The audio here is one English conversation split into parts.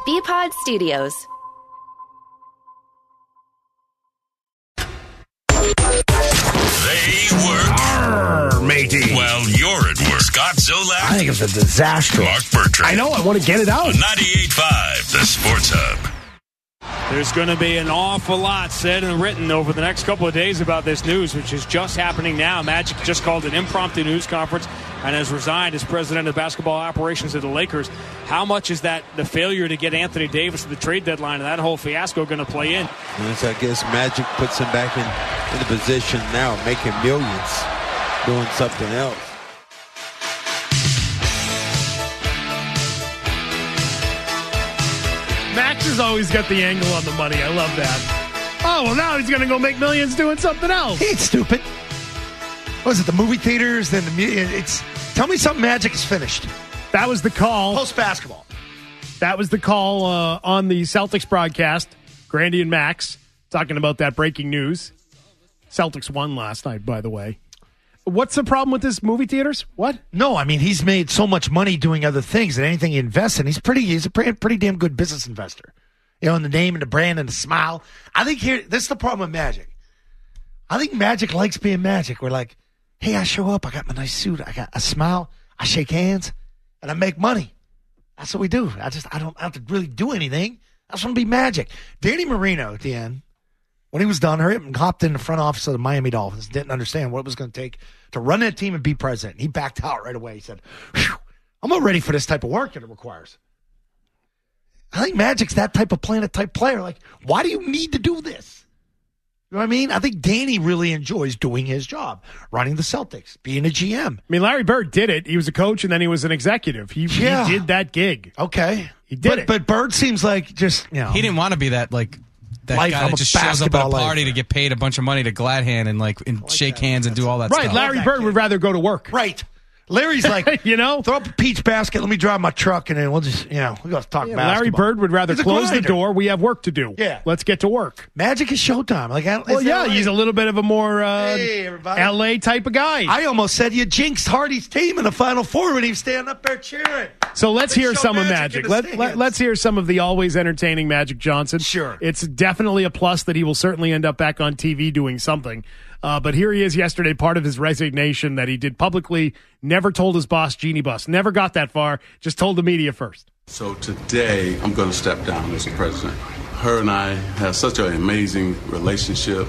BPod Studios. They work. Matey. Well, you're at work. Scott Zolak. I think it's a disaster. Mark Bertrand. I know. I want to get it out. 98.5, the Sports Hub. There's going to be an awful lot said and written over the next couple of days about this news, which is just happening now. Magic just called an impromptu news conference and has resigned as president of basketball operations of the Lakers. How much is that the failure to get Anthony Davis at the trade deadline and that whole fiasco going to play in? Yes, I guess Magic puts him back in the position now, making millions, doing something else. Max has always got the angle on the money. I love that. Oh, well, now he's going to go make millions doing something else. He ain't stupid. What was it, the movie theaters? Then tell me something Magic is finished. That was the call. Post-basketball. That was the call on the Celtics broadcast. Grandy and Max talking about that breaking news. Celtics won last night, by the way. What's the problem with this movie theaters? What? No, I mean, he's made so much money doing other things that anything he invests in, he's a pretty damn good business investor. You know, in the name and the brand and the smile. I think this is the problem with Magic. I think Magic likes being Magic. We're like, hey, I show up, I got my nice suit, I got a smile, I shake hands, and I make money. That's what we do. I don't have to really do anything. I just want to be Magic. Danny Marino at the end, when he was done, hopped in the front office of the Miami Dolphins, didn't understand what it was going to take to run that team and be president. He backed out right away. He said, I'm not ready for this type of work that it requires. I think Magic's that type of planet-type player. Like, why do you need to do this? You know what I mean? I think Danny really enjoys doing his job, running the Celtics, being a GM. I mean, Larry Bird did it. He was a coach, and then he was an executive. He did that gig. Okay. He did it. But Bird seems like just, you know. He didn't want to be that guy that just shows up at a party to get paid a bunch of money to glad hand and shake hands and do all that stuff. Right, Larry Bird would rather go to work. Right. Larry's like, throw up a peach basket, let me drive my truck, and then we'll just, we'll go talk basketball. Larry Bird would rather close the door. We have work to do. Yeah. Let's get to work. Magic is showtime. He's a little bit of a more L.A. type of guy. I almost said you jinxed Hardy's team in the Final Four when he was standing up there cheering. So let's hear some of Magic. Let's hear some of the always entertaining Magic Johnson. Sure. It's definitely a plus that he will certainly end up back on TV doing something. But here he is yesterday, part of his resignation that he did publicly, never told his boss, Jeannie Buss. Never got that far, just told the media first. So today, I'm going to step down as the president. Her and I have such an amazing relationship,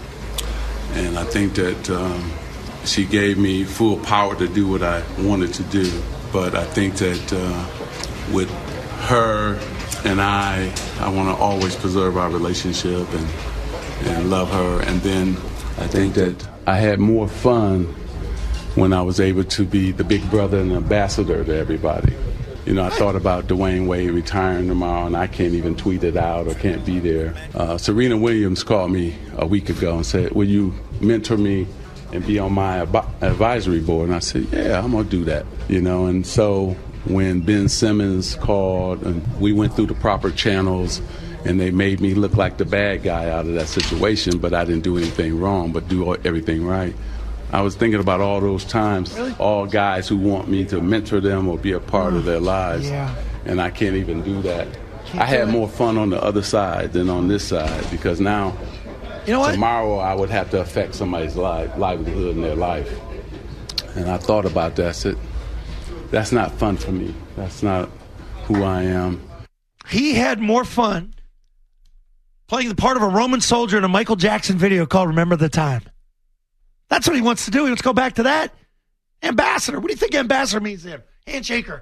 and I think that she gave me full power to do what I wanted to do. But I think that with her and I want to always preserve our relationship and love her. And then I think that I had more fun when I was able to be the big brother and ambassador to everybody. You know, I thought about Dwayne Wade retiring tomorrow, and I can't even tweet it out or can't be there. Serena Williams called me a week ago and said, will you mentor me and be on my advisory board? And I said, yeah, I'm going to do that. You know, and so when Ben Simmons called and we went through the proper channels and they made me look like the bad guy out of that situation, but I didn't do anything wrong, but do everything right. I was thinking about all those times, all guys who want me to mentor them or be a part of their lives, and I can't even do that. I had more fun on the other side than on this side, because now, tomorrow I would have to affect somebody's livelihood in their life. And I thought about that. I said, that's not fun for me. That's not who I am. He had more fun playing the part of a Roman soldier in a Michael Jackson video called Remember the Time. That's what he wants to do. He wants to go back to that. Ambassador. What do you think ambassador means to him? Handshaker.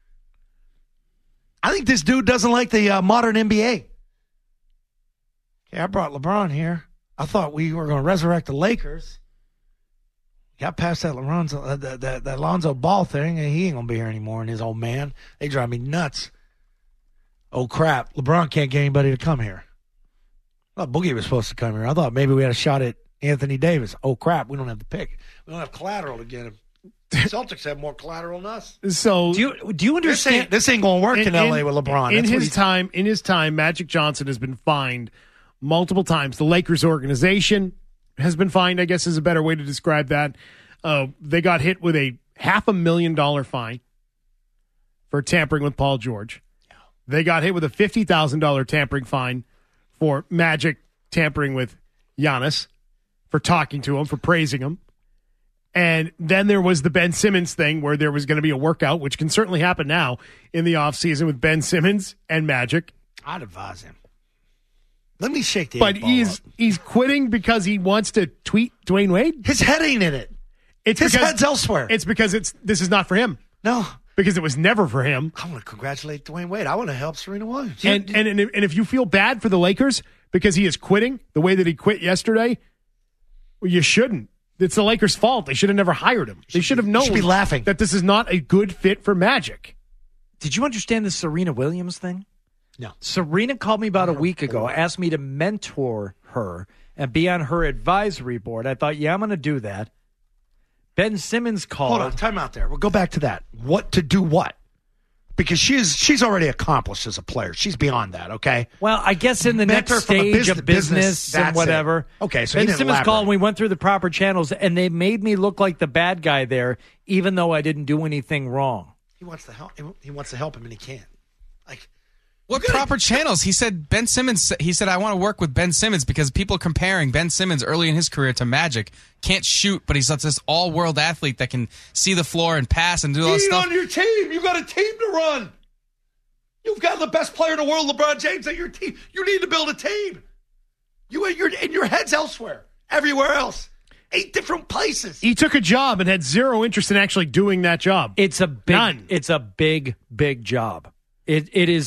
I think this dude doesn't like the modern NBA. Okay, I brought LeBron here. I thought we were going to resurrect the Lakers. Got past that Lonzo Ball thing, and he ain't going to be here anymore, and his old man. They drive me nuts. Oh, crap. LeBron can't get anybody to come here. I thought Boogie was supposed to come here. I thought maybe we had a shot at Anthony Davis. Oh, crap. We don't have the pick. We don't have collateral to get him. The Celtics have more collateral than us. So do you understand? This ain't going to work in L.A. with LeBron. In his time, Magic Johnson has been fined multiple times. The Lakers organization has been fined, I guess is a better way to describe that. They got hit with a $500,000 fine for tampering with Paul George. They got hit with a $50,000 tampering fine for Magic tampering with Giannis, for talking to him, for praising him. And then there was the Ben Simmons thing where there was going to be a workout, which can certainly happen now in the offseason with Ben Simmons and Magic. I'd advise him. Let me shake the But he's quitting because he wants to tweet Dwayne Wade? His head ain't in it. His head's elsewhere. It's because this is not for him. No. Because it was never for him. I want to congratulate Dwayne Wade. I want to help Serena Williams. And if you feel bad for the Lakers because he is quitting the way that he quit yesterday, well, you shouldn't. It's the Lakers' fault. They should have never hired him. They should have known be laughing that this is not a good fit for Magic. Did you understand the Serena Williams thing? No. Serena called me about a week ago, asked me to mentor her and be on her advisory board. I thought, I'm going to do that. Ben Simmons called. Hold on, time out there. We'll go back to that. What to do what? Because she's already accomplished as a player. She's beyond that, okay? Well, I guess in the Mentor next from a stage of business and whatever. Okay, so he Ben didn't Simmons elaborate. called and we went through the proper channels, and they made me look like the bad guy there, even though I didn't do anything wrong. He wants to help. He wants to help him, and he can't. What proper channels? He said Ben Simmons. He said I want to work with Ben Simmons because people comparing Ben Simmons early in his career to Magic. Can't shoot, but he's this all-world athlete that can see the floor and pass and do all this stuff. On your team. You got a team to run. You've got the best player in the world, LeBron James, at your team. You need to build a team. And your head's elsewhere, everywhere else. 8 different places. He took a job and had zero interest in actually doing that job. It's a big, big job. It is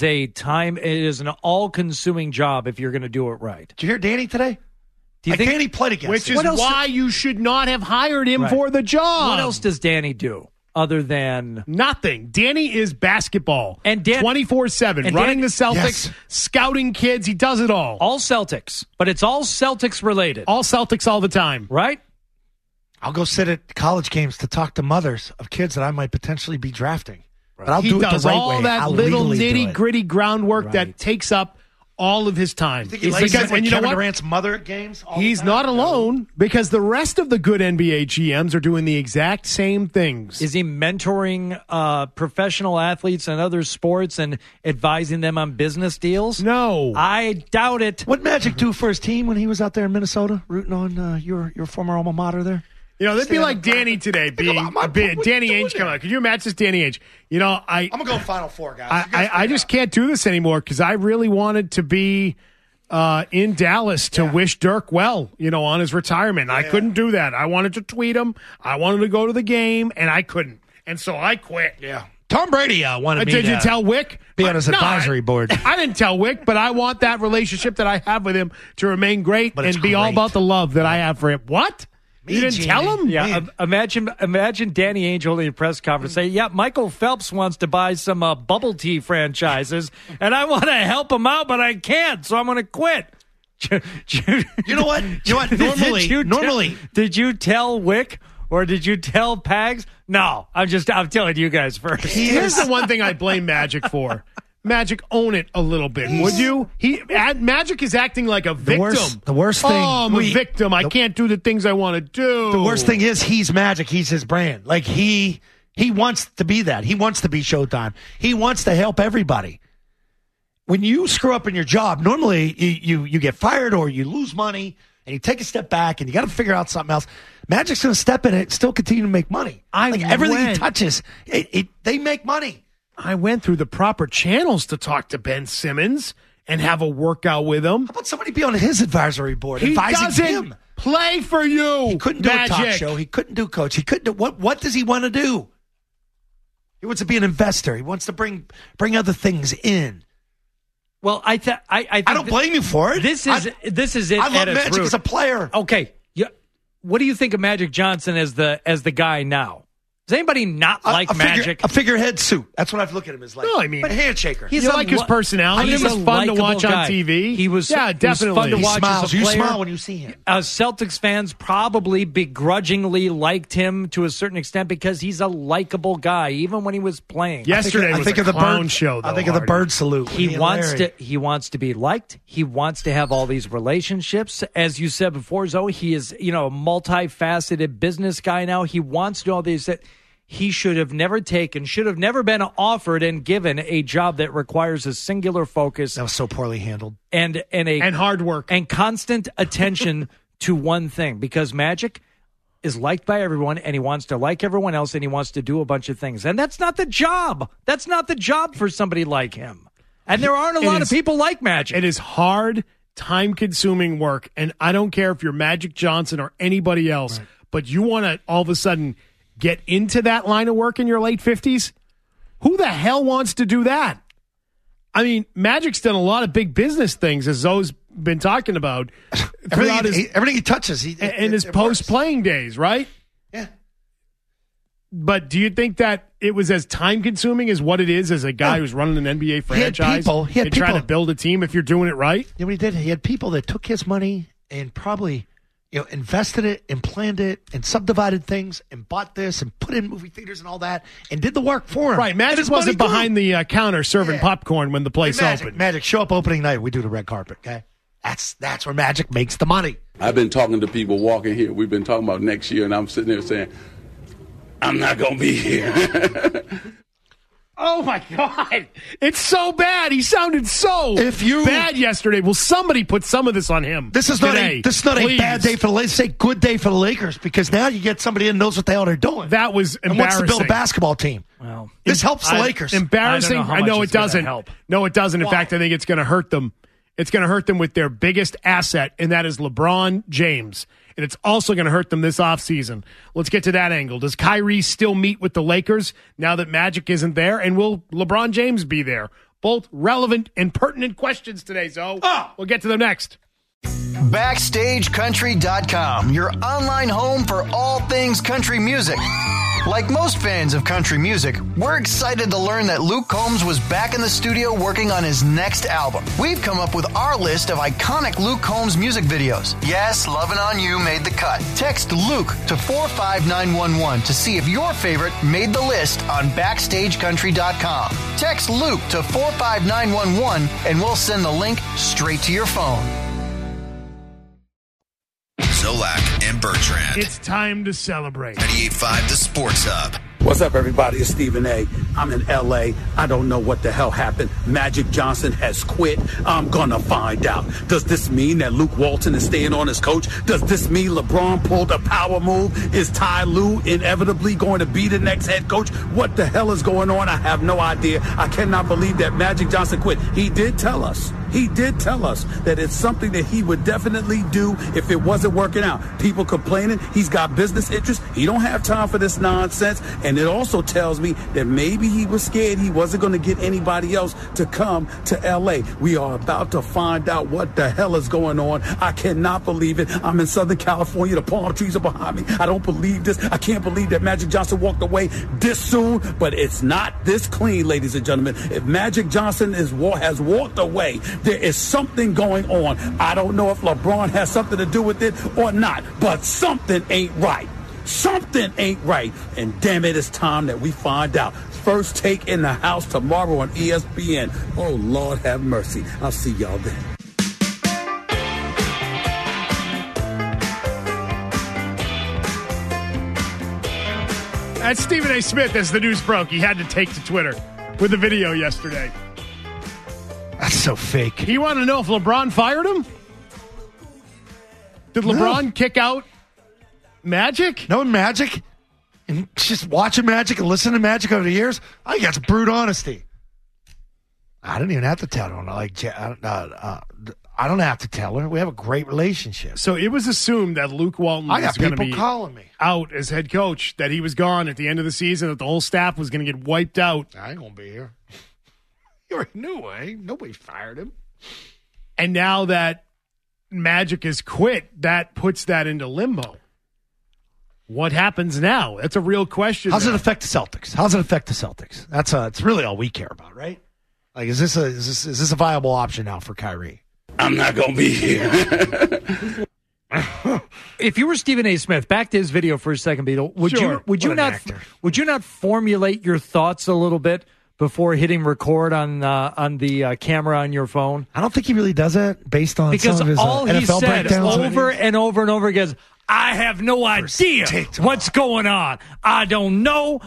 an all-consuming job if you're going to do it right. Did you hear Danny today? Do you think Danny played against Which him. is why you should not have hired him for the job. What else does Danny do other than nothing? Danny is basketball and 24/7, running the Celtics, Yes. scouting kids. He does it all. All Celtics, but it's all Celtics related. All Celtics all the time, right? I'll go sit at college games to talk to mothers of kids that I might potentially be drafting. But I'll he do it does the right all way. that I'll little legally do it. nitty-gritty groundwork that takes up all of his time. You think he likes Because, it when and you know Kevin what? Durant's mother at games? all He's the time? not alone because the rest of the good NBA GMs are doing the exact same things. Is he mentoring professional athletes in other sports and advising them on business deals? No. I doubt it. What Magic do for his team when he was out there in Minnesota, rooting on your former alma mater there? You know, that'd be like Danny today, being Danny Ainge coming out. Could you imagine this Danny Ainge? You know, I'm going to go Final Four, guys. I just can't do this anymore because I really wanted to be in Dallas to wish Dirk well, on his retirement. I couldn't do that. I wanted to tweet him. I wanted to go to the game, and I couldn't. And so I quit. Yeah. Tom Brady wanted me Did to you tell Wick? be on his advisory board. I didn't tell Wick, but I want that relationship that I have with him to remain great But it's and be all great. about the love that I have for him. What? You didn't Jamie. tell him? Yeah, imagine Danny Ainge holding a press conference saying, Michael Phelps wants to buy some bubble tea franchises, and I want to help him out, but I can't, so I'm going to quit. You know what? Normally. Did you tell Wick or did you tell Pags? No, I'm telling you guys first. Here's the one thing I blame Magic for. Magic, own it a little bit, would you? Magic is acting like a victim. The worst thing. Oh, I'm a victim. I can't do the things I want to do. The worst thing is he's Magic. He's his brand. Like he wants to be that. He wants to be Showtime. He wants to help everybody. When you screw up in your job, normally you get fired or you lose money and you take a step back and you got to figure out something else. Magic's going to step in it, still continue to make money. Everything he touches, they make money. I went through the proper channels to talk to Ben Simmons and have a workout with him. How about somebody be on his advisory board He advising doesn't him? play for you. He couldn't do Magic. a talk show. He couldn't do coach. He couldn't do what does he want to do? He wants to be an investor. He wants to bring other things in. Well, I don't blame you for it. This is it. I love at its Magic root. as a player. Okay, what do you think of Magic Johnson as the guy now? Does anybody not like Magic? A figurehead suit. That's what I've looked at him as like. No, I mean, but handshaker. You like his personality? He was fun to watch on TV. He was definitely fun to He watch smiles. as a You player. smile when you see him. Celtics fans probably begrudgingly liked him to a certain extent because he's a likable guy, even when he was playing. Yesterday was a clown show. I think of the bird salute. He wants to be liked. He wants to have all these relationships. As you said before, Zoe, he is a multifaceted business guy now. He wants to do all these. he should have never taken, should have never been offered and given a job that requires a singular focus. That was so poorly handled. And hard work. And constant attention to one thing, because Magic is liked by everyone, and he wants to like everyone else, and he wants to do a bunch of things. And that's not the job. That's not the job for somebody like him. And there aren't a lot of people like Magic. It is hard, time-consuming work, and I don't care if you're Magic Johnson or anybody else, but you want to all of a sudden get into that line of work in your late 50s? Who the hell wants to do that? I mean, Magic's done a lot of big business things, as Zoe's been talking about. Everything he touches. In his post-playing days, right? Yeah. But do you think that it was as time-consuming as what it is as a guy who's running an NBA franchise? He had people trying to build a team if you're doing it right? You know what he did? He had people that took his money and probably invested it and planned it and subdivided things and bought this and put in movie theaters and all that and did the work for him. Right. Magic wasn't behind the counter serving popcorn when the place opened. Magic, show up opening night. We do the red carpet, okay? That's where Magic makes the money. I've been talking to people walking here. We've been talking about next year, and I'm sitting there saying, I'm not going to be here. Oh, my God. It's so bad. He sounded so bad yesterday. Will somebody put some of this on him? This is not a bad day for the Lakers. Say good day for the Lakers, because now you get somebody in who knows what the hell they're doing. That was embarrassing. And wants to build a basketball team. Well, this helps the Lakers. Embarrassing? I know it doesn't. Help. No, it doesn't. In fact, I think it's going to hurt them. It's going to hurt them with their biggest asset, and that is LeBron James. And it's also going to hurt them this offseason. Let's get to that angle. Does Kyrie still meet with the Lakers now that Magic isn't there? And will LeBron James be there? Both relevant and pertinent questions today, Zoe. We'll get to them next. BackstageCountry.com, your online home for all things country music. Like most fans of country music, we're excited to learn that Luke Combs was back in the studio working on his next album. We've come up with our list of iconic Luke Combs music videos. Yes, Lovin' On You made the cut. Text Luke to 45911 to see if your favorite made the list on BackstageCountry.com. Text Luke to 45911 and we'll send the link straight to your phone. Zolak and Bertrand. It's time to celebrate. 98.5 The Sports Hub. What's up, everybody? It's Stephen A. I'm in L.A. I don't know what the hell happened. Magic Johnson has quit. I'm gonna find out. Does this mean that Luke Walton is staying on as coach? Does this mean LeBron pulled a power move? Is Ty Lue inevitably going to be the next head coach? What the hell is going on? I have no idea. I cannot believe that Magic Johnson quit. He did tell us that it's something that he would definitely do if it wasn't working out. People complaining, he's got business interests. He don't have time for this nonsense. And it also tells me that maybe he was scared he wasn't going to get anybody else to come to L.A. We are about to find out what the hell is going on. I cannot believe it. I'm in Southern California. The palm trees are behind me. I don't believe this. I can't believe that Magic Johnson walked away this soon, but it's not this clean, ladies and gentlemen. If Magic Johnson has walked away, there is something going on. I don't know if LeBron has something to do with it or not, but something ain't right. Something ain't right. And damn it, it's time that we find out. First Take in the house tomorrow on ESPN. Oh, Lord have mercy. I'll see y'all then. That's Stephen A. Smith as the news broke. He had to take to Twitter with the video yesterday. That's so fake. You want to know if LeBron fired him? Did LeBron kick out Magic? No, Magic. And just watching Magic and listening to Magic over the years, I think that's brute honesty. I don't even have to tell her. I don't have to tell her. We have a great relationship. So it was assumed that Luke Walton was going to be calling me out as head coach, that he was gone at the end of the season, that the whole staff was going to get wiped out. I ain't going to be here. You already knew, eh? Nobody fired him. And now that Magic has quit, that puts that into limbo. What happens now? That's a real question. How's it affect the Celtics? It's really all we care about, right? Like, is this a viable option now for Kyrie? I'm not going to be here. If you were Stephen A. Smith, back to his video for a second, Beetle, would you not formulate your thoughts a little bit before hitting record on the camera on your phone? I don't think he really does that based on because some of his all he NFL said breakdowns. over and over and over again, I have no idea what's going on. I don't know.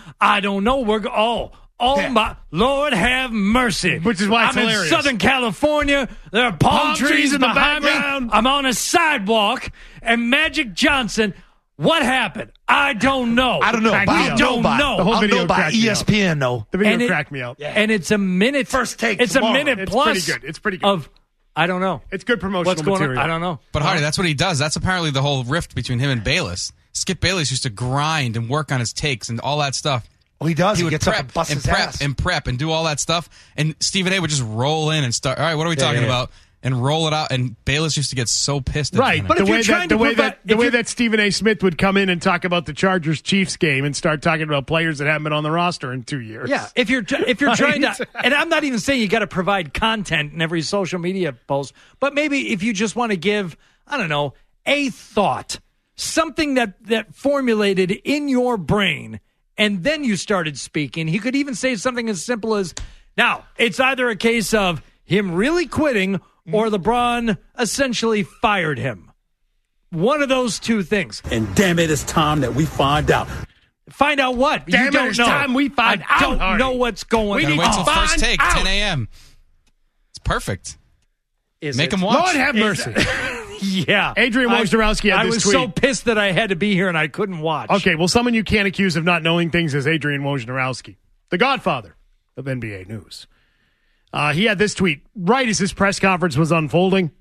My Lord have mercy. Which is why it's I'm hilarious. in Southern California. There are palm trees in the behind background. me. I'm on a sidewalk, and Magic Johnson. What happened? I don't know. I don't know. Crack But me I'll up. know by, The whole I'll video know by cracked me up. ESPN, though. The video cracked me up. And it's a minute. First take It's tomorrow. a minute It's plus. pretty good. It's pretty good. Of, I don't know. It's good promotional What's going material. on? I don't know. But Hardy, that's what he does. That's apparently the whole rift between him and Bayless. Skip Bayless used to grind and work on his takes and all that stuff. Well, he does. He would gets up and busts his ass. and prep and do all that stuff. And Stephen A would just roll in and start. All right, what are we talking about? And roll it out. And Bayless used to get so pissed. At Right, him. but the way that Stephen A. Smith would come in and talk about the Chargers-Chiefs game and start talking about players that haven't been on the roster in 2 years. Yeah, if you're trying to, and I'm not even saying you got to provide content in every social media post, but maybe if you just want to give, I don't know, a thought, something that formulated in your brain, and then you started speaking. He could even say something as simple as, now, it's either a case of him really quitting or LeBron essentially fired him. One of those two things. And damn it, it's time that we find out. Find out what? Damn you it, don't it's know. time we find I out, don't Hardy. know what's going Gotta on. wait till first find take, out. 10 a.m. It's perfect. Is Make it? him watch. Lord have mercy. Yeah. Adrian Wojnarowski had I this was tweet. so pissed that I had to be here and I couldn't watch. Okay, well, someone you can't accuse of not knowing things is Adrian Wojnarowski, the godfather of NBA news. He had this tweet right as his press conference was unfolding.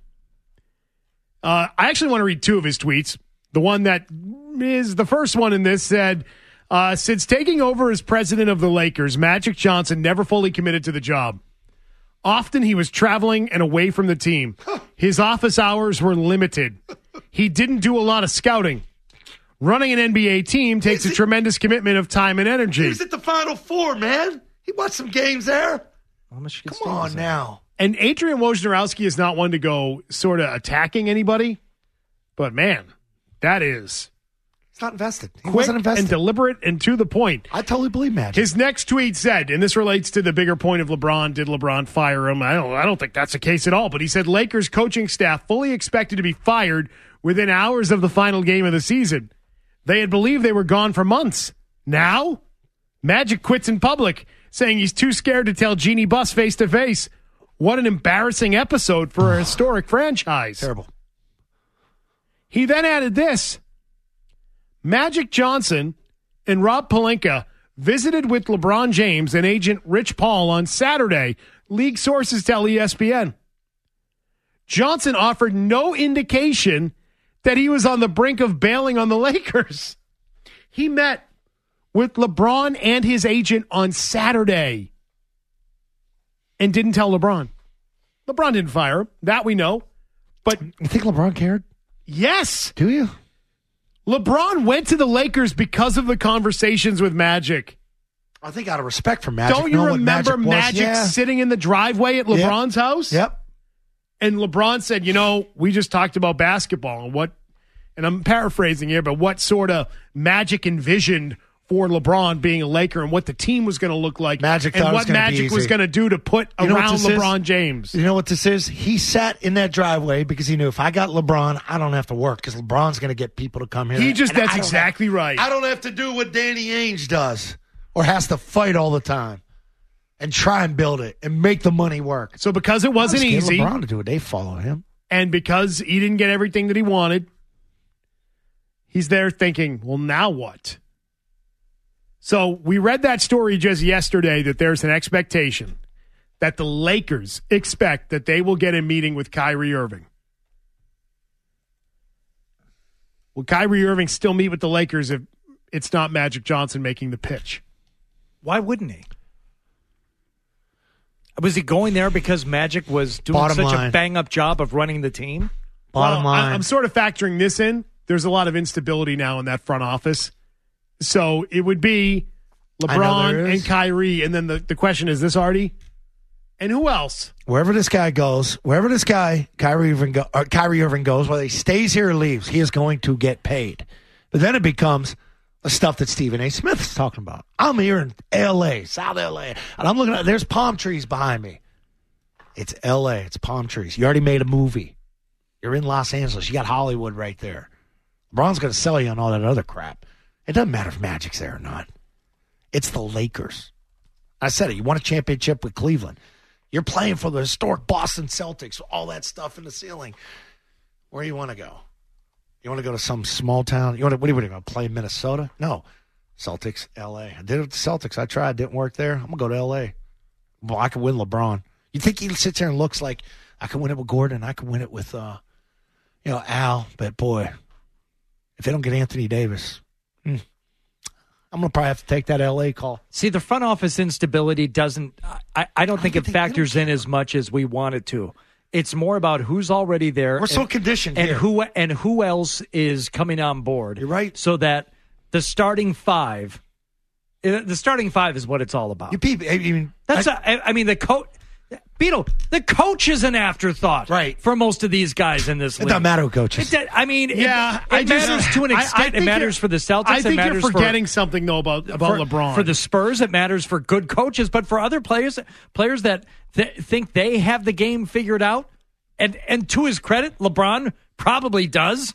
I actually want to read two of his tweets. The one that is the first one in this said, since taking over as president of the Lakers, Magic Johnson never fully committed to the job. Often he was traveling and away from the team. His office hours were limited. He didn't do a lot of scouting. Running an NBA team takes a tremendous commitment of time and energy. He was at the Final Four, man. He watched some games there. How much Come on now. And Adrian Wojnarowski is not one to go sort of attacking anybody, but man, that is He's not invested. He quick wasn't invested. and deliberate and to the point. I totally believe Magic. His next tweet said, and this relates to the bigger point of LeBron, did LeBron fire him? I don't think that's the case at all, but he said Lakers coaching staff fully expected to be fired within hours of the final game of the season. They had believed they were gone for months. Now, Magic quits in public, saying he's too scared to tell Jeannie Buss face to face. What an embarrassing episode for a historic franchise. Terrible. He then added this. Magic Johnson and Rob Pelinka visited with LeBron James and agent Rich Paul on Saturday, league sources tell ESPN. Johnson offered no indication that he was on the brink of bailing on the Lakers. He met with LeBron and his agent on Saturday and didn't tell LeBron. LeBron didn't fire him. That we know. But You think LeBron cared? yes, Do you? LeBron went to the Lakers because of the conversations with Magic. I think out of respect for Magic. Don't you knowing what remember was, Magic yeah. sitting in the driveway at LeBron's house? Yep. And LeBron said, we just talked about basketball and I'm paraphrasing here, but what sort of Magic envisioned for LeBron being a Laker and what the team was going to look like Magic and thought it was what gonna be Magic was easy. going to do to put You know what around this is? LeBron James. You know what this is? He sat in that driveway because he knew if I got LeBron, I don't have to work because LeBron's going to get people to come here. That's exactly right. I don't have to do what Danny Ainge does or has to fight all the time and try and build it and make the money work. So because it wasn't Let's get easy LeBron to do it. They follow him. and because he didn't get everything that he wanted, he's there thinking, well, now what? So we read that story just yesterday that there's an expectation that the Lakers expect that they will get a meeting with Kyrie Irving. Will Kyrie Irving still meet with the Lakers if it's not Magic Johnson making the pitch? Why wouldn't he? Was he going there because Magic was doing Bottom such line. a bang-up job of running the team? Bottom line. I'm sort of factoring this in. There's a lot of instability now in that front office. So it would be I know LeBron there and is. Kyrie. And then the question is this, Artie? And who else? Wherever this guy goes, Kyrie Irving goes, whether he stays here or leaves, he is going to get paid. But then it becomes the stuff that Stephen A. Smith is talking about. I'm here in L.A., South L.A., and I'm looking at, there's palm trees behind me. It's L.A., it's palm trees. You already made a movie. You're in Los Angeles. You got Hollywood right there. LeBron's going to sell you on all that other crap. It doesn't matter if Magic's there or not. It's the Lakers. I said it. You won a championship with Cleveland. You're playing for the historic Boston Celtics, all that stuff in the ceiling. Where do you want to go? You want to go to some small town? What are you going to play in Minnesota? No. Celtics, L.A. I did it with the Celtics. I tried. Didn't work there. I'm going to go to L.A. Well, I can win LeBron. You think he sits there and looks like I can win it with Gordon? I can win it with, Al. But, boy, if they don't get Anthony Davis, I'm going to probably have to take that L.A. call. See, the front office instability doesn't – I don't think it factors in as much as we want it to. It's more about who's already there. We're so conditioned and here. who else is coming on board. You're right. So that the starting five is what it's all about. The coach – Beetle, the coach is an afterthought, right, for most of these guys in this league. It doesn't matter who coaches. It matters to an extent. It matters for the Celtics. I think you're forgetting something, though, about LeBron. For the Spurs, it matters for good coaches, but for other players that think they have the game figured out, and to his credit, LeBron probably does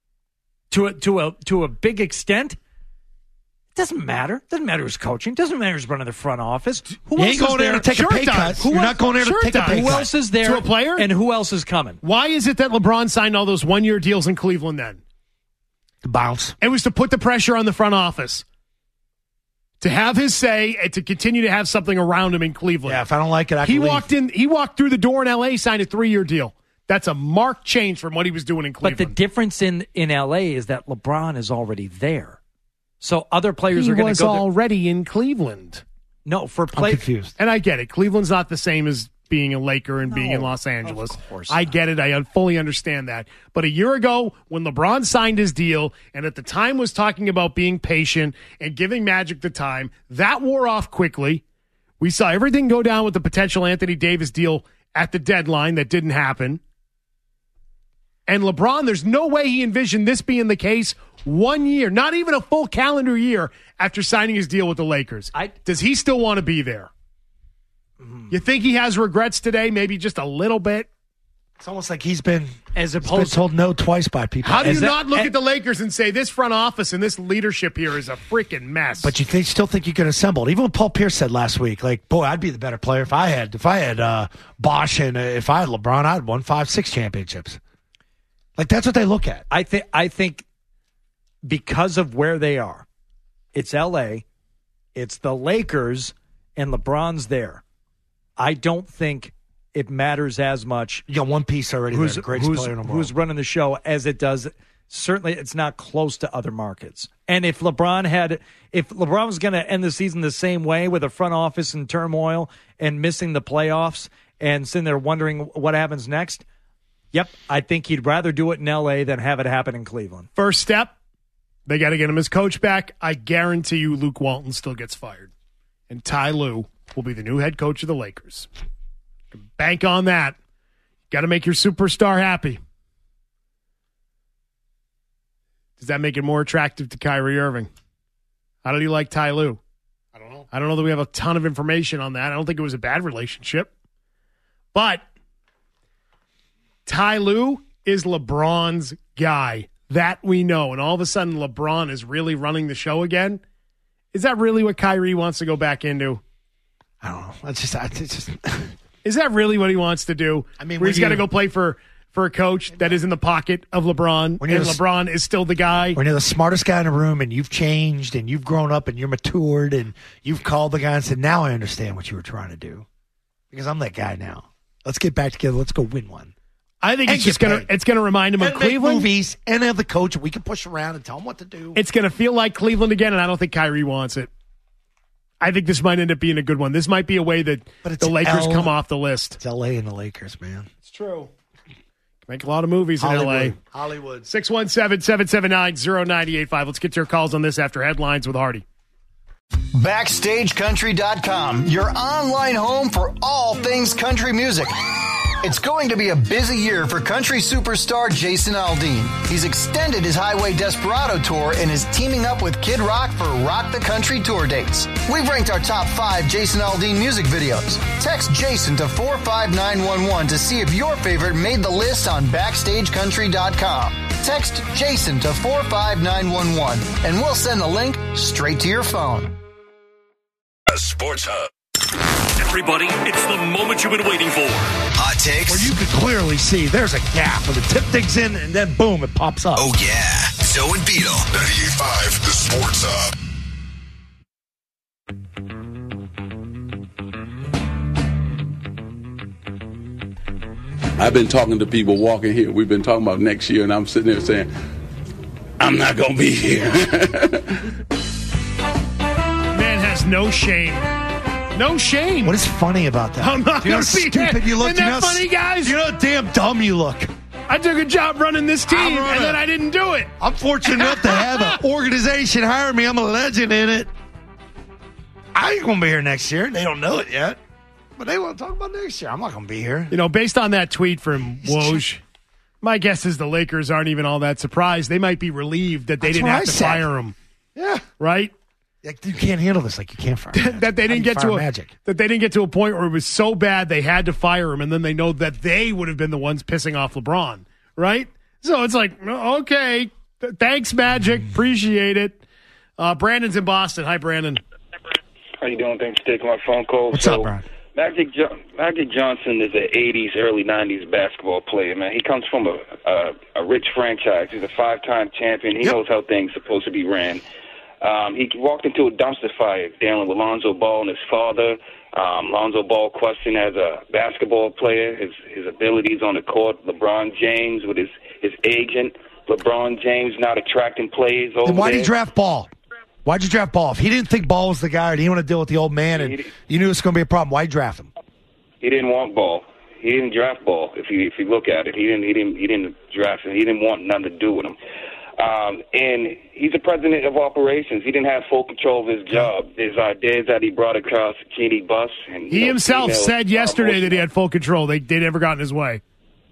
to a big extent. Doesn't matter. Doesn't matter who's coaching. Doesn't matter who's running the front office. You ain't going there to take a pay cut. You're not going there to take a pay cut. Who else is there? To a player? And who else is coming? Why is it that LeBron signed all those one-year deals in Cleveland then? To bounce. It was to put the pressure on the front office. To have his say and to continue to have something around him in Cleveland. Yeah, if I don't like it, I can leave. He walked through the door in L.A., signed a 3-year deal. That's a marked change from what he was doing in Cleveland. But the difference in L.A. is that LeBron is already there. So other players are going to go. He was already in Cleveland. No, I'm confused. And I get it. Cleveland's not the same as being a Laker and being in Los Angeles. Of course I not. get it. I fully understand that. But a year ago, when LeBron signed his deal and at the time was talking about being patient and giving Magic the time, that wore off quickly. We saw everything go down with the potential Anthony Davis deal at the deadline that didn't happen. And LeBron, there's no way he envisioned this being the case 1 year, not even a full calendar year after signing his deal with the Lakers. Does he still want to be there? You think he has regrets today? Maybe just a little bit? It's almost like he's been told no twice by people. How do you not look at the Lakers and say this front office and this leadership here is a freaking mess? But you still think you could assemble it. Even what Paul Pierce said last week, like, boy, I'd be the better player if I had Bosh and if I had LeBron, I'd won 5-6 championships. Like, that's what they look at. I think because of where they are, it's L.A., it's the Lakers, and LeBron's there. I don't think it matters as much. You got one piece already. Who's the greatest player in the world. Who's running the show as it does. Certainly, it's not close to other markets. And if LeBron was going to end the season the same way with a front office in turmoil and missing the playoffs and sitting there wondering what happens next, yep, I think he'd rather do it in L.A. than have it happen in Cleveland. First step, they got to get him his coach back. I guarantee you Luke Walton still gets fired. And Ty Lue will be the new head coach of the Lakers. Bank on that. Got to make your superstar happy. Does that make it more attractive to Kyrie Irving? How did he like Ty Lue? I don't know that we have a ton of information on that. I don't think it was a bad relationship. But Ty Lue is LeBron's guy. That we know. And all of a sudden, LeBron is really running the show again. Is that really what Kyrie wants to go back into? I don't know. It's just Is that really what he wants to do? I mean, where he's got to go play for a coach that is in the pocket of LeBron, and LeBron is still the guy. When you're the smartest guy in the room, and you've changed, and you've grown up, and you're matured, and you've called the guy and said, now I understand what you were trying to do. Because I'm that guy now. Let's get back together. Let's go win one. I think it's gonna remind him of Cleveland. Movies and have the coach we can push around and tell him what to do. It's gonna feel like Cleveland again, and I don't think Kyrie wants it. I think this might end up being a good one. This might be a way that the Lakers come off the list. It's L.A. and the Lakers, man. It's true. Make a lot of movies in L.A. Hollywood. 617-779-0985. Let's get to your calls on this after headlines with Hardy. BackstageCountry.com, your online home for all things country music. It's going to be a busy year for country superstar Jason Aldean. He's extended his Highway Desperado tour and is teaming up with Kid Rock for Rock the Country tour dates. We've ranked our top 5 Jason Aldean music videos. Text Jason to 45911 to see if your favorite made the list on BackstageCountry.com. Text Jason to 45911 and we'll send the link straight to your phone. The Sports Hub. Everybody, it's the moment you've been waiting for. Hot takes. Where you can clearly see there's a gap where the tip digs in and then boom, it pops up. Oh, yeah. Zoe and Beetle. 98.5 The Sports Hub. I've been talking to people walking here. We've been talking about next year, and I'm sitting there saying, I'm not going to be here. Man has no shame. No shame. What is funny about that? I'm not Do you know going how to be stupid there. you look? Isn't Do you that know funny, guys? You know how damn dumb you look. I took a job running this team, and then I didn't do it. I'm fortunate enough to have an organization hire me. I'm a legend in it. I ain't going to be here next year. They don't know it yet. But they want to talk about next year. I'm not going to be here. You know, based on that tweet from Woj, my guess is the Lakers aren't even all that surprised. They might be relieved that they didn't have to fire him. Yeah. Right? Like, you can't handle this like you can't fire Magic. that they didn't get to Magic. That they didn't get to a point where it was so bad they had to fire him, and then they know that they would have been the ones pissing off LeBron. Right? So it's like, okay, thanks, Magic. Appreciate it. Brandon's in Boston. Hi, Brandon. How you doing? Thanks for taking my phone call. What's up, Brian? Magic Johnson is an 80s, early 90s basketball player, man. He comes from a rich franchise. He's a 5-time champion. He knows how things are supposed to be ran. He walked into a dumpster fire dealing with Lonzo Ball and his father. Lonzo Ball questioned as a basketball player, his abilities on the court. LeBron James with his agent. LeBron James not attracting players over there. Then why did he draft Ball? Why'd you draft Ball? If he didn't think Ball was the guy or he didn't want to deal with the old man and you knew it was going to be a problem, why'd you draft him? He didn't want Ball. He didn't draft Ball. If you look at it, he didn't draft him. He didn't want nothing to do with him. And he's the president of operations. He didn't have full control of his job. There's ideas that he brought across Genie Bus. And, he himself said yesterday that he had full control. They never got in his way.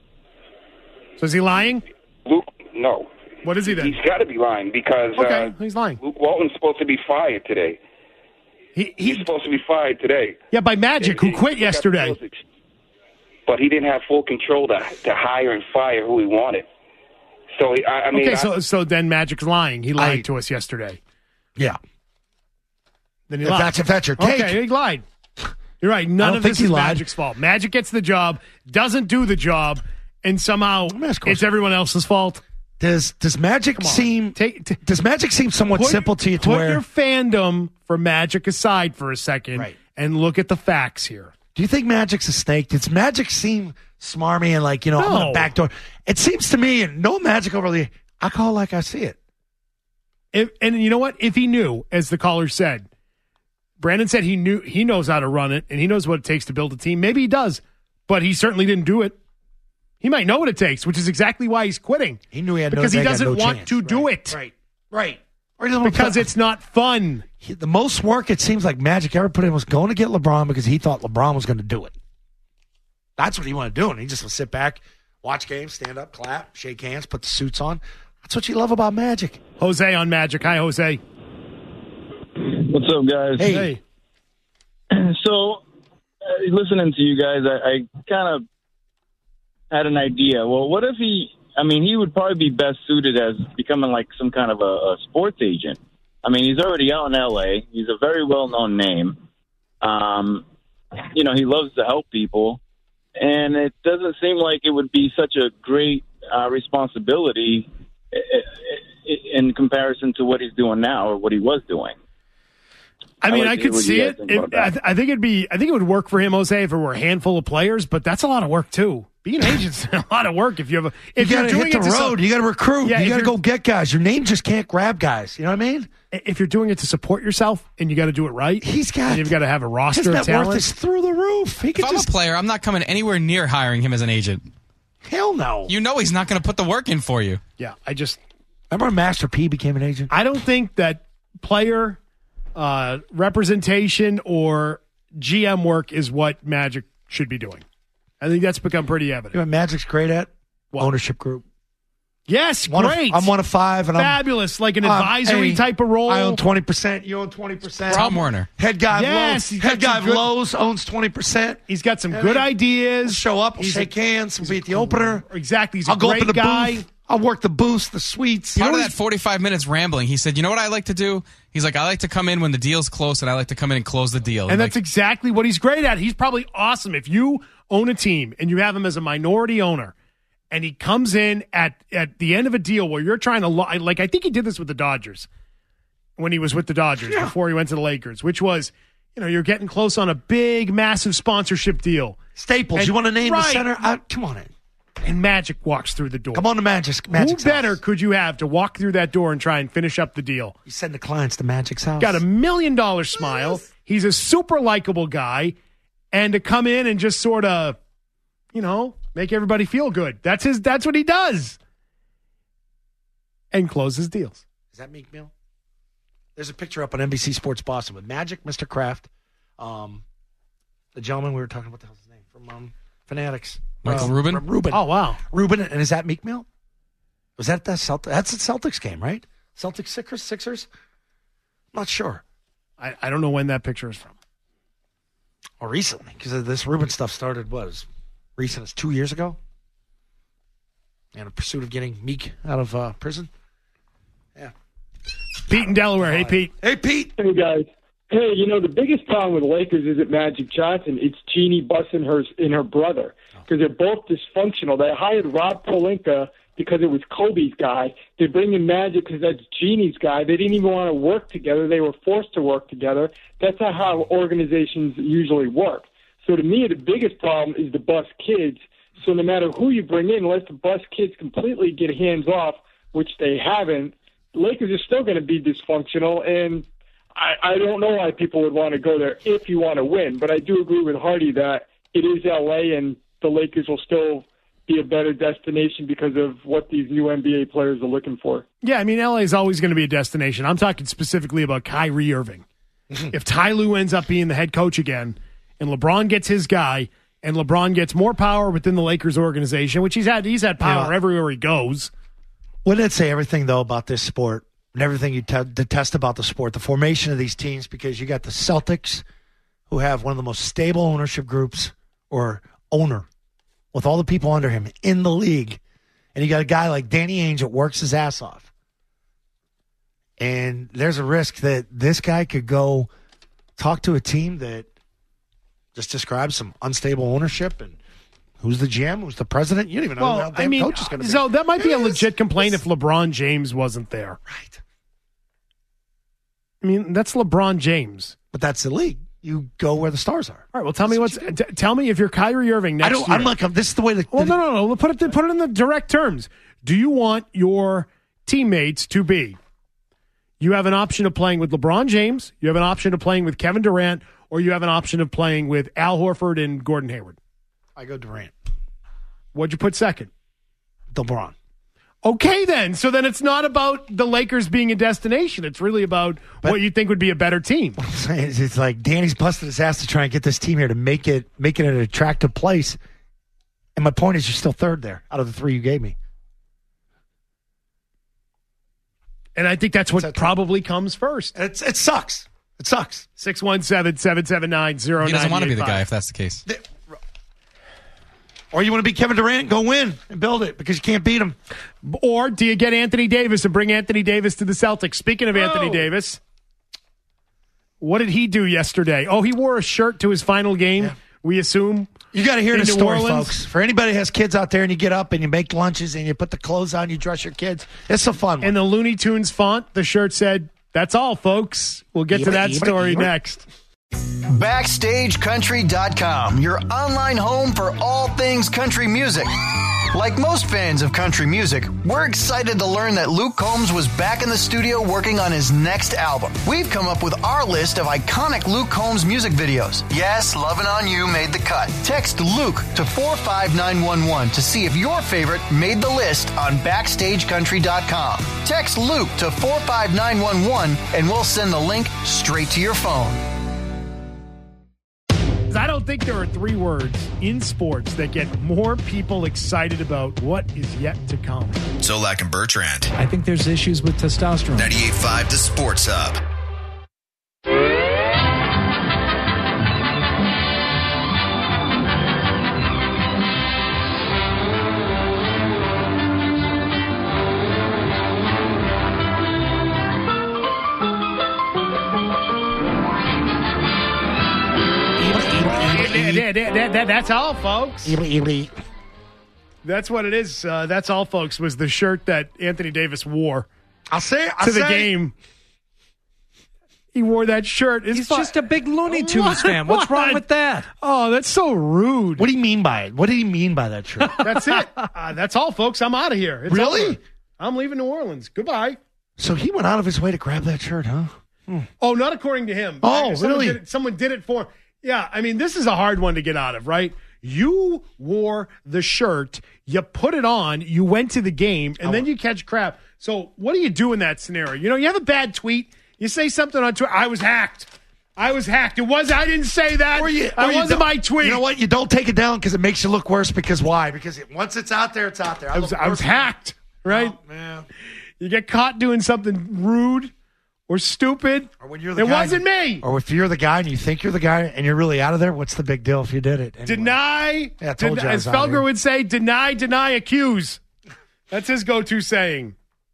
So is he lying? Luke, no. What is he then? He's got to be lying because he's lying. Luke Walton's supposed to be fired today. He's supposed to be fired today. Yeah, by Magic, who quit yesterday. But he didn't have full control to hire and fire who he wanted. So, I mean... Okay, so then Magic's lying. He lied to us yesterday. Yeah. Then he lied. If that's your take. Okay, he lied. You're right. None of this is Magic's fault. Magic gets the job, doesn't do the job, and somehow it's everyone else's fault. Does Magic seem somewhat simple to you to put where your fandom for Magic aside for a second and look at the facts here. Do you think Magic's a snake? Does Magic seem smarmy and like, I'm on the back door? It seems to me, and no Magic overly, I call it like I see it. And you know what? If he knew, as the caller said, Brandon said he knows how to run it and he knows what it takes to build a team. Maybe he does, but he certainly didn't do it. He might know what it takes, which is exactly why he's quitting. He knew he had because he doesn't want chance. to do it. Right. Because it's not fun. The most work it seems like Magic ever put in was going to get LeBron because he thought LeBron was going to do it. That's what he wanted to do, and he just would sit back, watch games, stand up, clap, shake hands, put the suits on. That's what you love about Magic. Jose on Magic. Hi, Jose. What's up, guys? Hey. So, listening to you guys, I kind of had an idea. Well, what if he would probably be best suited as becoming like some kind of a sports agent. I mean, he's already out in L.A. He's a very well-known name. He loves to help people. And it doesn't seem like it would be such a great responsibility in comparison to what he's doing now or what he was doing. I mean, I could see it. I think it would work for him, Jose, if it were a handful of players, but that's a lot of work too. Being an agent's a lot of work. If you have you got to hit the road, you got to recruit, you got to go get guys. Your name just can't grab guys. You know what I mean? If you're doing it to support yourself and you got to do it right, you've got to have a roster of talent. His net worth is through the roof. If I'm a player, I'm not coming anywhere near hiring him as an agent. Hell no. You know he's not going to put the work in for you. Yeah, remember when Master P became an agent? I don't think that player representation or GM work is what Magic should be doing. I think that's become pretty evident. You know what Magic's great at? Ownership group. Yes, great. I'm 1 of 5. And fabulous, like an advisory type of role. I own 20%. You own 20%. Tom Warner. Head guy yes, of Lowe's. Head guy of Lowe's owns 20%. He's got some good ideas. We'll show up. We'll shake hands. We'll be at the opener. Exactly. He's I'll a go up great in the guy. booth. I'll work the booths, the suites. Part of that 45 minutes rambling, he said, you know what I like to do? He's like, I like to come in when the deal's close, and I like to come in and close the deal. And that's exactly what he's great at. He's probably awesome. If you own a team and you have him as a minority owner, and he comes in at the end of a deal where you're trying to, like, I think he did this with the Dodgers when he was with the Dodgers before he went to the Lakers, which was, you're getting close on a big, massive sponsorship deal. Staples, you want to name the center? Come on in. And Magic walks through the door. Come on to Magic's Who better house. could you have to walk through that door and try and finish up the deal? You send the clients to Magic's house. Got $1 million smile. He's a super likable guy. And to come in and just sort of, make everybody feel good. That's what he does. And closes deals. Is that Meek Mill? There's a picture up on NBC Sports Boston with Magic, Mr. Kraft, the gentleman we were talking about, the hell's his name? From Fanatics. Michael Rubin? From Rubin. Oh, wow. Rubin, and is that Meek Mill? Was that the Celtics? That's the Celtics game, right? Celtics Sixers? I'm not sure. I don't know when that picture is from. Or recently, because this Rubin stuff started, was recent as 2 years ago? In a pursuit of getting Meek out of prison? Yeah. Pete in Delaware. Hey, Pete. Hey, Pete. Hey, guys. Hey, the biggest problem with the Lakers isn't Magic Johnson. It's Jeannie Buss and her brother, because they're both dysfunctional. They hired Rob Pelinka because it was Kobe's guy. They bring in Magic because that's Jeannie's guy. They didn't even want to work together. They were forced to work together. That's not how organizations usually work. So to me, the biggest problem is the Buss kids. So no matter who you bring in, unless the Buss kids completely get hands off, which they haven't, Lakers are still going to be dysfunctional, and I don't know why people would want to go there if you want to win. But I do agree with Hardy that it is L.A., and the Lakers will still be a better destination because of what these new NBA players are looking for. Yeah, L.A. is always going to be a destination. I'm talking specifically about Kyrie Irving. If Ty Lue ends up being the head coach again, and LeBron gets his guy, and LeBron gets more power within the Lakers organization, which he's had power everywhere he goes. Wouldn't it say everything, though, about this sport and everything you detest about the sport, the formation of these teams, because you got the Celtics, who have one of the most stable ownership groups or owner with all the people under him in the league, and you got a guy like Danny Ainge that works his ass off. And there's a risk that this guy could go talk to a team that just describes some unstable ownership and who's the GM, who's the president. You don't even know who the damn coach is going to be. So that might be a legit complaint if LeBron James wasn't there. Right. That's LeBron James. But that's the league. You go where the stars are. All right, well, tell me tell me if you're Kyrie Irving next year. I'm like, this is the way that... Well, no. Put it in the direct terms. Do you want your teammates to be... You have an option of playing with LeBron James, you have an option of playing with Kevin Durant, or you have an option of playing with Al Horford and Gordon Hayward? I go Durant. What'd you put second? LeBron. Okay, then. So then it's not about the Lakers being a destination. It's really about what you think would be a better team. It's like Danny's busted his ass to try and get this team here to make it an attractive place. And my point is, you're still third there out of the three you gave me. And I think that's what probably comes first. It sucks. It sucks. 617-779-0985. He doesn't want to be the guy if that's the case. Or you want to be Kevin Durant, go win and build it because you can't beat him. Or do you get Anthony Davis and bring Anthony Davis to the Celtics? Speaking of Anthony Davis, what did he do yesterday? Oh, he wore a shirt to his final game, we assume. You got to hear the New story, Orleans. folks. For anybody who has kids out there and you get up and you make lunches and you put the clothes on, you dress your kids, it's a fun one. In the Looney Tunes font, the shirt said, "That's all, folks." We'll get to that story next. BackstageCountry.com, your online home for all things country music. Like most fans of country music, we're excited to learn that Luke Combs was back in the studio working on his next album. We've come up with our list of iconic Luke Combs music videos. Yes, Lovin' On You made the cut. Text Luke to 45911 to see if your favorite made the list on BackstageCountry.com. Text Luke to 45911 and we'll send the link straight to your phone. I don't think there are three words in sports that get more people excited about what is yet to come. Zolak and Bertrand. I think there's issues with testosterone. 98.5 The Sports Hub. That's all, folks. Elite. That's what it is. That's all, folks, was the shirt that Anthony Davis wore to the game. He wore that shirt. He's just a big Looney Tunes fan. What's wrong with that? Oh, that's so rude. What do you mean by it? What did he mean by that shirt? That's it. That's all, folks. I'm out of here. It's Really? over. I'm leaving New Orleans. Goodbye. So he went out of his way to grab that shirt, huh? Oh, not according to him. Oh, really? Someone did it for him. Yeah, I mean, this is a hard one to get out of, right? You wore the shirt, you put it on, you went to the game, and then you catch crap. So what do you do in that scenario? You know, you have a bad tweet, you say something on Twitter, I was hacked. I didn't say that. That wasn't my tweet. You know what? You don't take it down because it makes you look worse. Because why? Because once it's out there, it's out there. I was hacked, right? Oh, man. You get caught doing something rude or stupid. Or when you're the it guy, wasn't me. Or if you're the guy and you think you're the guy and you're really out of there, what's the big deal if you did it? Anyway. Deny. Yeah, I told you I as was out Felger here. would say, deny, accuse. That's his go-to saying.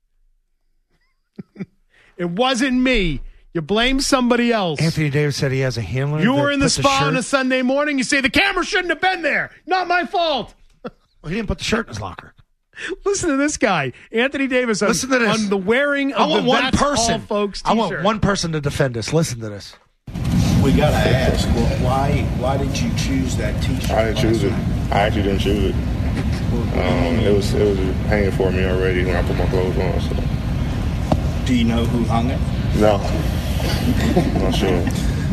It wasn't me. You blame somebody else. Anthony Davis said he has a handler. You were that in the put spa on a shirt- Sunday morning. You say, the camera shouldn't have been there. Not my fault. Well, he didn't put the shirt in his locker. Listen to this guy, Anthony Davis, on, Listen to this. on the wearing I of want the one That's person. All Folks I t-shirt. want one person to defend us. Listen to this. We gotta ask, why did you choose that T-shirt? I didn't choose it. I actually didn't choose it. It was hanging for me already when I put my clothes on. So. Do you know who hung it? No, I'm not sure.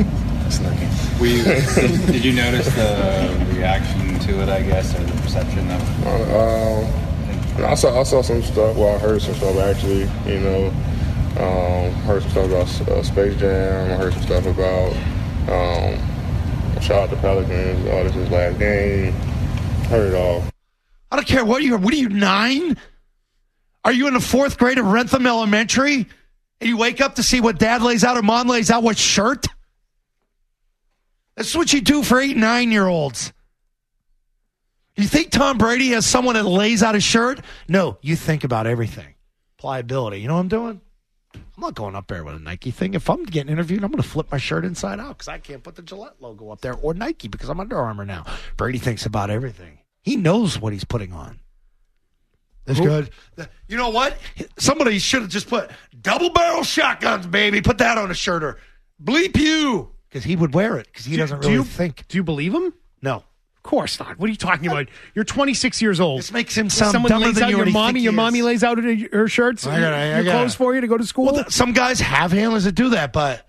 Did you notice the reaction to it? I guess, or the perception of? I saw some stuff. Well, I heard some stuff actually. You know, heard some stuff about Space Jam. I heard some stuff about. Shout out to Pelicans. Oh, this is his last game. Heard it all. I don't care what you are. What are you, 9? Are you in the 4th grade of Rentham Elementary? And you wake up to see what dad lays out or mom lays out what shirt? That's what you do for 8 and 9-year-olds. You think Tom Brady has someone that lays out a shirt? No, you think about everything. Pliability. You know what I'm doing? I'm not going up there with a Nike thing. If I'm getting interviewed, I'm going to flip my shirt inside out because I can't put the Gillette logo up there or Nike because I'm Under Armour now. Brady thinks about everything. He knows what he's putting on. That's good. You know what? Somebody should have just put double barrel shotguns, baby. Put that on a shirt or bleep you because he would wear it because he doesn't really think. Do you believe him? No. Of course not. What are you talking about? You're 26 years old. This makes him sound Someone dumber lays than out you your already mommy. think Your he mommy is. lays out her shirts, I got it. your clothes for you to go to school. Well, some guys have handlers that do that, but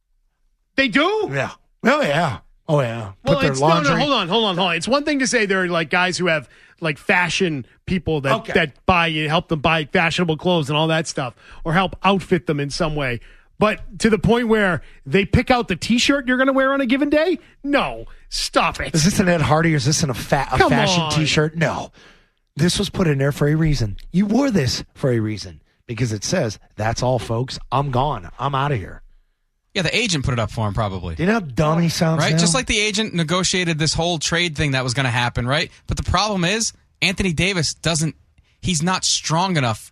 they do. Yeah. Oh yeah. Oh yeah. Well, Put their it's laundry. no. Hold on. It's one thing to say there are like guys who have like fashion people that buy you, help them buy fashionable clothes and all that stuff, or help outfit them in some way. But to the point where they pick out the T-shirt you're going to wear on a given day? No, stop it. Is this an Ed Hardy or is this a fashion on. T-shirt? No. This was put in there for a reason. You wore this for a reason because it says, "That's all, folks. I'm gone. I'm out of here." Yeah, the agent put it up for him probably. Do you know how dumb he sounds Right? now? Just like the agent negotiated this whole trade thing that was going to happen, right? But the problem is Anthony Davis he's not strong enough.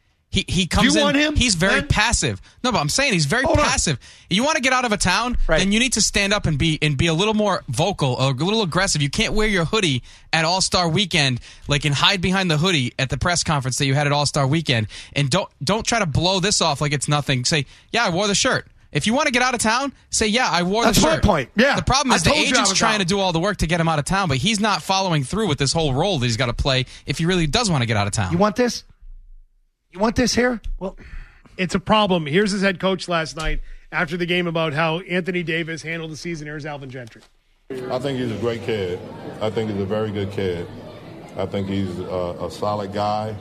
He comes Do you in, want him, he's very Ben? passive. No, but I'm saying he's very Hold on. passive. You want to get out of a town, then you need to stand up and be a little more vocal, a little aggressive. You can't wear your hoodie at All-Star Weekend, like, and hide behind the hoodie at the press conference that you had at All-Star Weekend. And don't try to blow this off like it's nothing. Say, yeah, I wore the shirt. If you want to get out of town, say, yeah, I wore That's the my shirt. point. Yeah. The problem is I the told you I agent's was trying out. to do all the work to get him out of town, but he's not following through with this whole role that he's got to play if he really does want to get out of town. You want this? You want this here? Well, it's a problem. Here's his head coach last night after the game about how Anthony Davis handled the season. Here's Alvin Gentry. I think he's a great kid. I think he's a very good kid. I think he's a solid guy.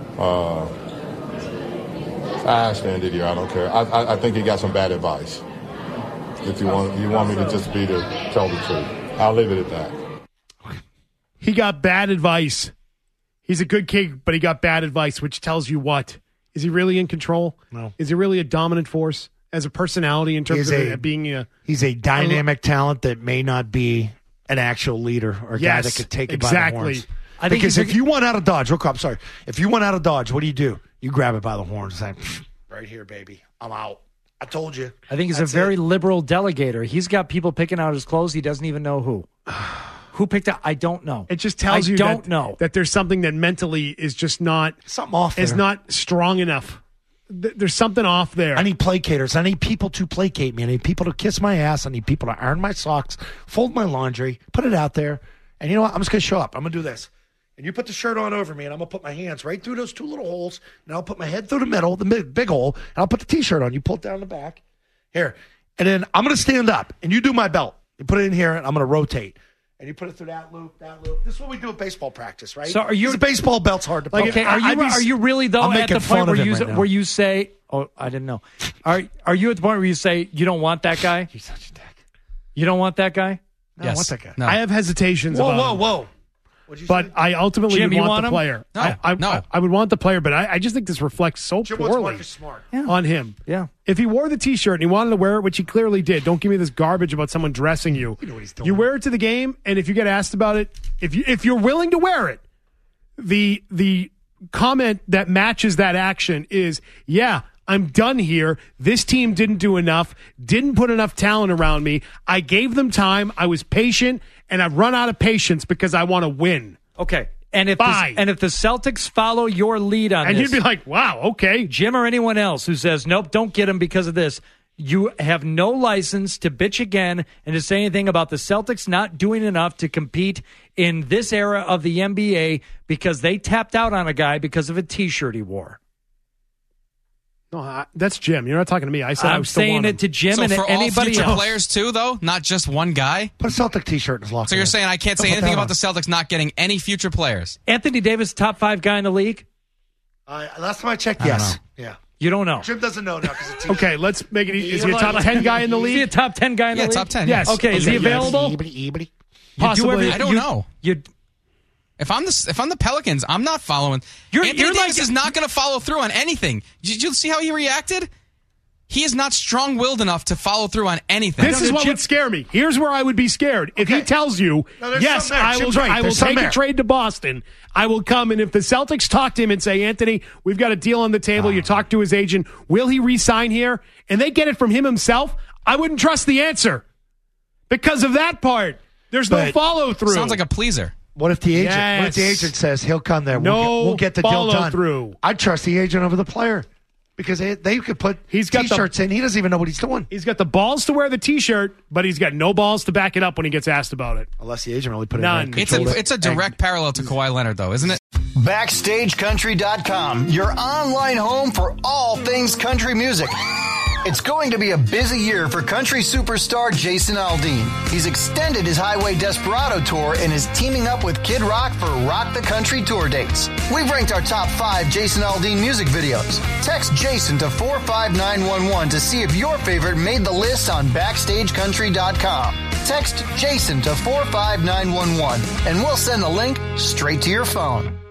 I stand it here. I don't care. I think he got some bad advice. If you want me to just tell the truth, I'll leave it at that. He got bad advice. He's a good kid, but he got bad advice, which tells you what? Is he really in control? No. Is he really a dominant force as a personality in terms of being a... He's a dynamic talent that may not be an actual leader or a guy that could take it by the horns. I think because he's if you want out of Dodge, real quick, I'm sorry. If you want out of Dodge, what do? You grab it by the horns and say, right here, baby. I'm out. I told you. I think he's a very liberal delegator. He's got people picking out his clothes. He doesn't even know who. Who picked it? I don't know. It just tells you don't know that there's something that mentally is just not something off. Is there. not strong enough. There's something off there. I need placaters. I need people to placate me. I need people to kiss my ass. I need people to iron my socks, fold my laundry, put it out there. And you know what? I'm just going to show up. I'm going to do this. And you put the shirt on over me, and I'm going to put my hands right through those two little holes, and I'll put my head through the middle, the big hole, and I'll put the T-shirt on. You pull it down the back. Here. And then I'm going to stand up, and you do my belt. You put it in here, and I'm going to rotate. And you put it through that loop, that loop. This is what we do at baseball practice, right? So are you? The baseball belt's hard to play. Okay, are you really, though, I'm at the making fun point of him right now. where you say, oh, I didn't know. Are you at the point where you say, you don't want that guy? You're such a dick. You don't want that guy? No, I want that guy. No. I have hesitations about him. Whoa. But I ultimately Jim, would you want want the him? player. No. I would want the player, but I just think this reflects so Jim wants poorly Marcus Smart. on him. Yeah. If he wore the T-shirt and he wanted to wear it, which he clearly did, don't give me this garbage about someone dressing you. You know what he's doing. You wear it to the game, and if you get asked about it, if you're willing to wear it, the comment that matches that action is, yeah, I'm done here. This team didn't do enough, didn't put enough talent around me. I gave them time. I was patient, and I've run out of patience because I want to win. Okay. And if the Celtics follow your lead on and this, you'd be like, wow, okay. Jim or anyone else who says, nope, don't get him because of this, you have no license to bitch again and to say anything about the Celtics not doing enough to compete in this era of the NBA because they tapped out on a guy because of a T-shirt he wore. No, that's Jim. You're not talking to me. I said I I'm was still saying want him. it to Jim So and for all anybody future else. players too, though, not just one guy. Put a Celtic T-shirt in his locker. So you're saying I can't say Don't put anything that about the Celtics not getting any future players? Anthony Davis, top 5 guy in the league? Last time I checked, I don't yes. know. Yeah. You don't know. Jim doesn't know now because it's Okay, let's make it easy. Is he a top 10 guy in the league? Is he a top 10 guy in the league? top 10. Yes. Okay, is he available? Possibly. I don't know. If I'm the Pelicans, I'm not following. Anthony Davis is not going to follow through on anything. Did you see how he reacted? He is not strong-willed enough to follow through on anything. This is what would scare me. Here's where I would be scared. If he tells you, yes, I will take a trade to Boston, I will come, and if the Celtics talk to him and say, Anthony, we've got a deal on the table, you talk to his agent, will he re-sign here? And they get it from him himself, I wouldn't trust the answer. Because of that part. There's no follow-through. Sounds like a pleaser. What if the agent? Yes. What if the agent says he'll come there? No we'll get the deal done. follow-through. I'd trust the agent over the player because they could put T-shirts in. He doesn't even know what he's doing. He's got the balls to wear the T-shirt, but he's got no balls to back it up when he gets asked about it. Unless the agent really put None. it in. It's a direct parallel to Kawhi Leonard, though, isn't it? BackstageCountry.com, your online home for all things country music. It's going to be a busy year for country superstar Jason Aldean. He's extended his Highway Desperado tour and is teaming up with Kid Rock for Rock the Country tour dates. We've ranked our top 5 Jason Aldean music videos. Text Jason to 45911 to see if your favorite made the list on BackstageCountry.com. Text Jason to 45911 and we'll send the link straight to your phone.